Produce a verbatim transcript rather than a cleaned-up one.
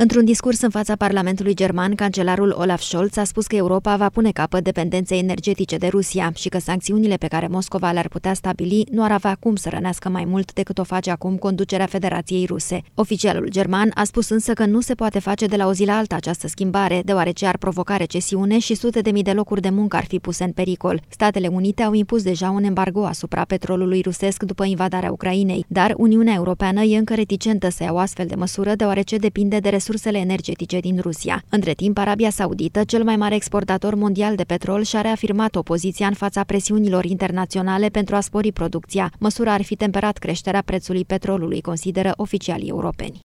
Într-un discurs în fața Parlamentului german, cancelarul Olaf Scholz a spus că Europa va pune capăt dependenței energetice de Rusia și că sancțiunile pe care Moscova le-ar putea stabili nu ar avea cum să rănească mai mult decât o face acum conducerea Federației Ruse. Oficialul german a spus însă că nu se poate face de la o zi la alta această schimbare, deoarece ar provoca recesiune și sute de mii de locuri de muncă ar fi puse în pericol. Statele Unite au impus deja un embargo asupra petrolului rusesc după invadarea Ucrainei, dar Uniunea Europeană e încă reticentă să ia o astfel de măsură, deoarece depinde de resursele energetice din Rusia. Între timp, Arabia Saudită, cel mai mare exportator mondial de petrol, și-a reafirmat opoziția în fața presiunilor internaționale pentru a spori producția. Măsura ar fi temperat creșterea prețului petrolului, consideră oficialii europeni.